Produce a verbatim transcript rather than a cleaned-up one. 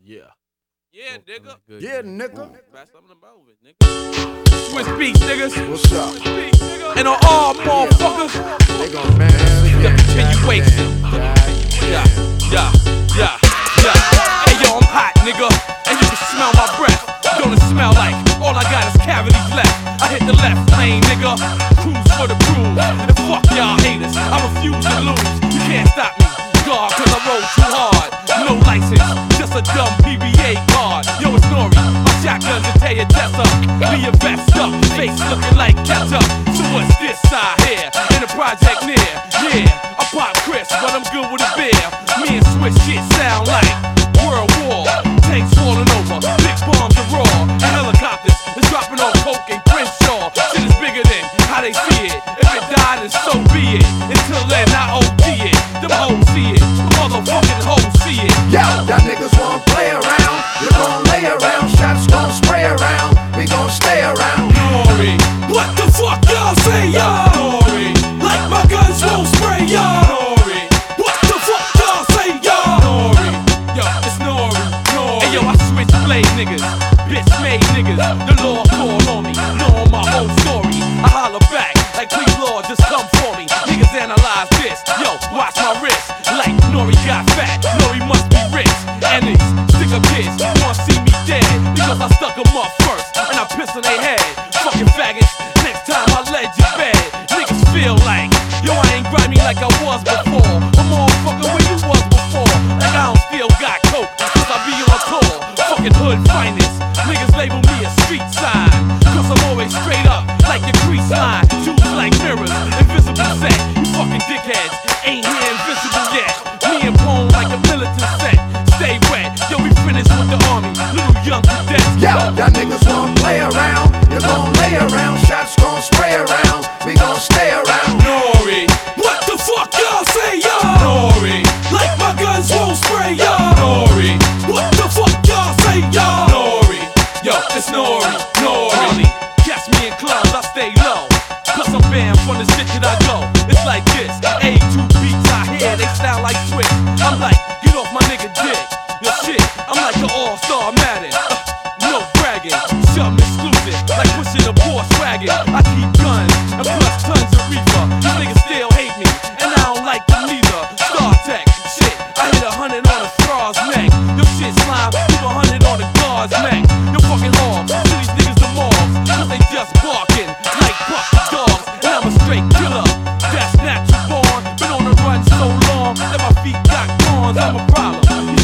Yeah. Yeah, nigga. Yeah, nigga. Back something about it, nigga. Swiss beats, niggas. What's up? Swiss beats, nigga. And on all motherfuckers. They gon' man. The continuation. Yeah, yeah, yeah, yeah. Hey, yo, I'm hot, nigga. And you can smell my breath. Don't it smell like all I got is cavities left? I hit the left lane, nigga. Cruise for the cruise. And fuck y'all haters. I refuse to lose. You can't stop me. God, cause I roll too hard. No license, just a dumb P B A card. Yo, it's Nori, my shotguns and tear your chest up. Leave your vest up, face looking like ketchup. So what's this side here? In the project near, yeah, I pop Chris, but I'm good with a beer. Me and Swiss shit sound like World War. Tanks falling over, big bombs are raw. And helicopters is dropping off coke and Crenshaw. Shit is bigger than how they see it. If it died, then so be it. Until then, I O D it. Them hoes see it, the motherfucking hoes see it. Yo, y'all niggas wanna play around, you gon' lay around, shots gon' spray around, we gon' stay around. Nori, what the fuck y'all say, y'all? Nori, like my guns won't spray, y'all. Nori, what the fuck y'all say, y'all? Nori, yo, it's Nori, Nori. Hey yo, I switch blade niggas, bitch made niggas. The law call on me, know my whole story. I holler back, like please Lord, just come for me. Niggas analyze this, yo, watch my wrist. Like Nori got fat, Nori must be rich. And these stick up kids wanna see me dead because I stuck them up first and I piss on their head. Fucking faggots, next time I let you bed. Niggas feel like, yo, I ain't grimy like I was before. I'm motherfucker where you was before. Like I don't still got coke, cause I be on tour. Fucking hood finest, niggas label me a street sign. Cause I'm always straight up, like your crease line. Shoes like mirrors, invisible set. You fucking dickheads, ain't here invisible yet. Me and Pone like a militant set. Stay wet, yo, we finished with the army. Little young cadets. Yo, y'all niggas wanna play around, you gon' lay around, shots gon' spray around, we gon' stay around. Nori, what the fuck y'all say, y'all? Nori, like my guns won't spray, y'all. Nori, what the fuck y'all say, y'all? Nori, yo, it's Nori, Nori. Catch me in clubs, I stay low. Plus I'm banned from the shit that I go. It's like this, A two beats I hear, they sound like Twitch. I'm like, get off my nigga dick. Yo shit, I'm like the all-star Madden. Uh, no bragging, something exclusive, like pushing a Porsche wagon. I keep guns, and plus tons of reefer. These niggas still hate me, and I don't like them neither. Star Tech, shit, I hit a hundred on a straw's neck. Your shit slime, leave a hundred on the guard's neck. Yo fucking hard, to these niggas the morals, cause they just barking like puppy dogs. And I'm a straight killer, that's natural born. Been on the run so long that my feet got corns. I'm a problem.